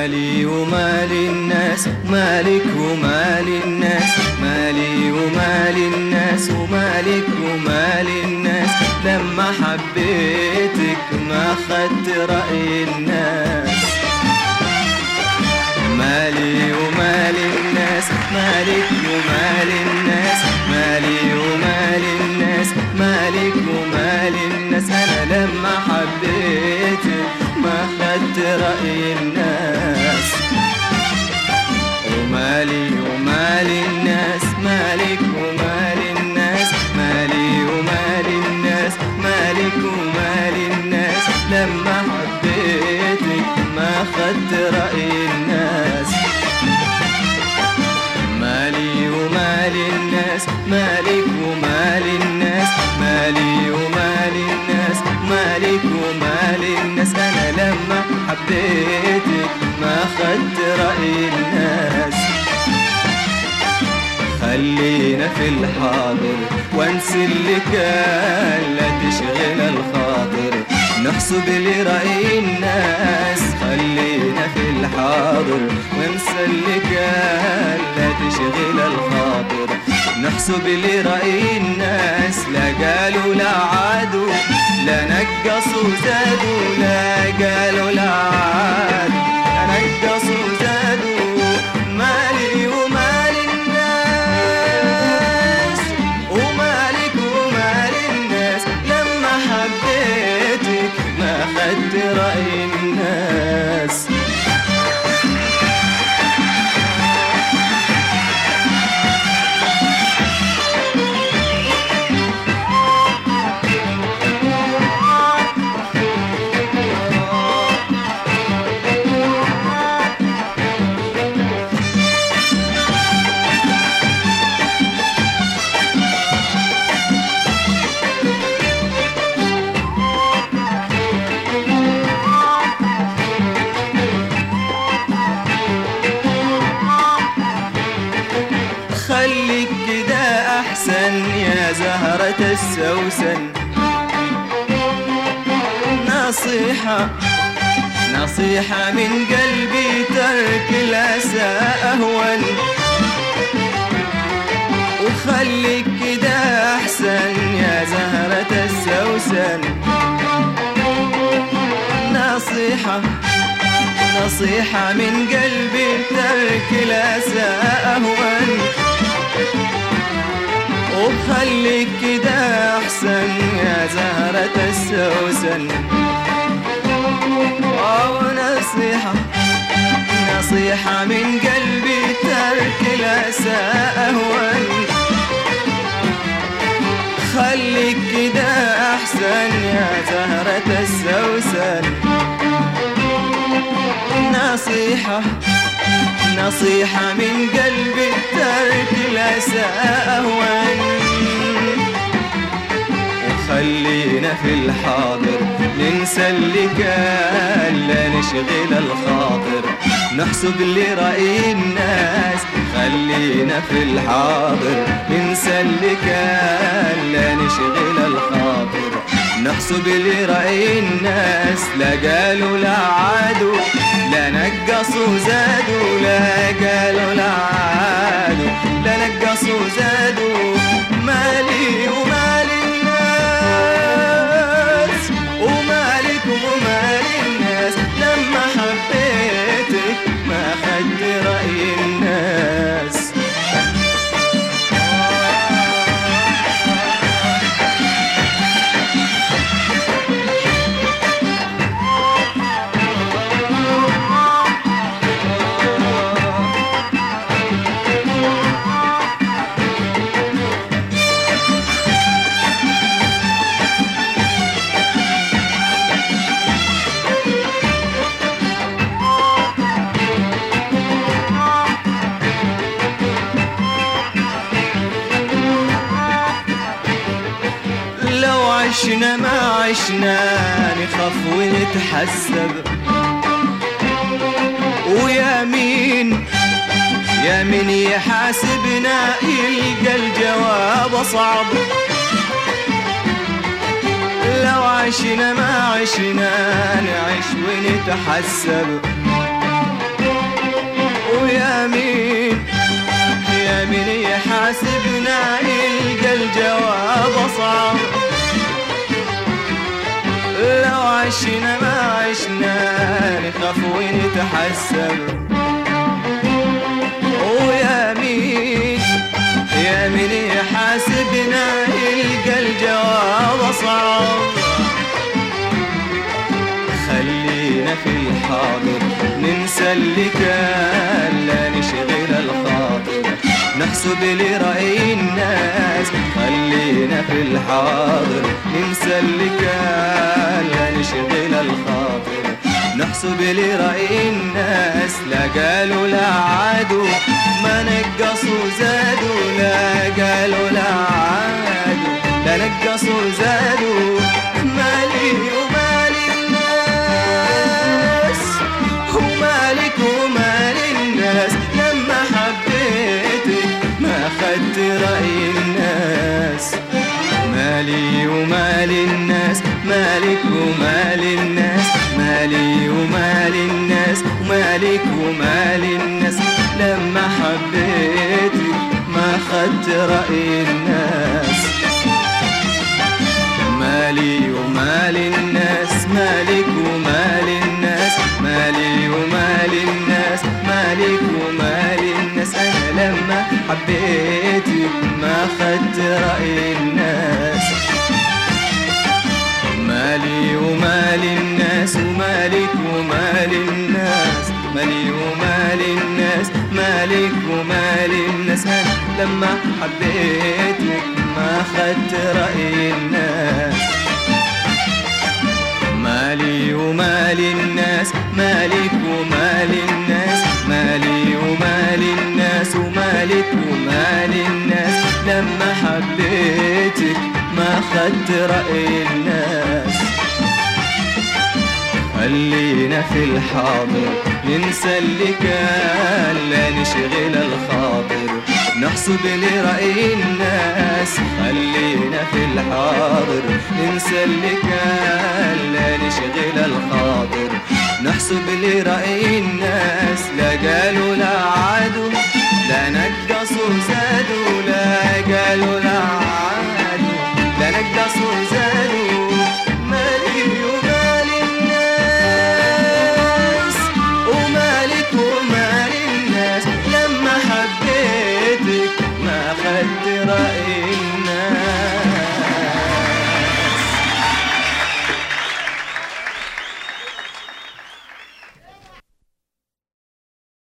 مالي ومال الناس، مالك ومال الناس، مالي ومال الناس، ومالك ومال الناس. لما حبيتك ما خدت رأي الناس. مالي ومال الناس، مالك ومال الناس، مالي ومال الناس، مالك ومال الناس. أنا لما حبيتك ما خدت رأي الناس. ومالي ومال الناس، مالك ومال الناس، مالي ومال الناس، مالك ومال الناس. لما حبيتك ما خدت رأي الناس. مالي ومال الناس، مالك ومال الناس، مالي ومال الناس، مالك ومال الناس. أنا لما حبيتك ما خدت رأي الناس. خلينا في الحاضر وانسي اللي كان، لا تشغل الخاطر نحسب لرأي الناس. خلينا في الحاضر وانسى اللي كان، لا تشغل الخاطر نحسب لرأي الناس. لا قالوا لا عادوا، لا نقصوا زادوا، لا قالوا لا عادوا، لا نقصوا زادوا. مالي ومال الناس، ومالك ومال الناس. لما حبيتك ما خدت رأي الناس. خليك كده أحسن يا زهرة السوسن. نصيحة نصيحة من قلبي، ترك الأسى أهون. وخليك كده أحسن يا زهرة السوسن. نصيحة نصيحة من قلبي، ترك الأسى أهون. وخليك كده أحسن يا زهرة السوسن. نصيحة نصيحة من قلبي، ترك الأسى أهون. خليك كده أحسن يا زهرة السوسن. نصيحة نصيحة من قلبي، ترك الأسى أهون. وخلينا في الحاضر ننسى اللي كان، لا نشغل الخاطر نحسب لرأي الناس. خلينا في الحاضر ننسى اللي كان، لا نشغل الخاطر نحسب لرأي الناس. لا قالوا لا عادوا، لا نقصوا زادوا، لا قالوا لا عادوا، لا نقصوا زادوا. مالي ومال الناس، ومالك ومال الناس. لما حبيتك ما خدت رأي الناس. عشنا ما عشنا نخاف ونتحسب. ويا مين يا مين يحاسبنا، يلقى الجواب صعب. لو عشنا ما عشنا نعيش ونتحسب. الجواب أصعب. لو عشنا ما عشنا نخاف ونتحسب. ويا مين يا مين يحاسبنا يلقى الجواب أصعب. خلينا في الحاضر ننسى اللي كان، لا نشغل الخاطر نحسب لرأي الناس. خلينا في الحاضر ننسى اللي كان، لا نشغل الخاطر نحسب لرأي الناس. لا قالوا لا عادوا ما نقصوا زادوا، لا قالوا لا عادوا لا نقصوا زادوا. مالي ومال الناس ومالك ومال الناس، لما حبيتك ما خدت رأي الناس. مالي ومال الناس مالك ومال الناس، مالي ومال الناس ومالك ومال الناس، لما حبيتك ما خدت رأي الناس. مالي ومال الناس مالك ومال الناس، مالي ومال الناس مالك ومال الناس، أنا لما حبيتك ما خدت رأي الناس. مالي ومال الناس ومالك ومال الناس، مالي ومال الناس مالك ومال الناس، أنا لما حبيتك ما خدت رأي الناس. مالي ومال الناس مالك ومال الناس، مالي ومال الناس ومالك ومال الناس، لما حبيتك ما خدت رأي الناس. خلينا في الحاضر ننسى اللي كان، لا نشغل الخاطر نحسب لرأي الناس. خلينا في الحاضر ننسى اللي كان، لا نشغل الخاطر نحسب لرأي الناس. لا قالوا لا عادوا لا نقصوا زادوا، لا قالوا لا عادوا لا نقصوا زادوا.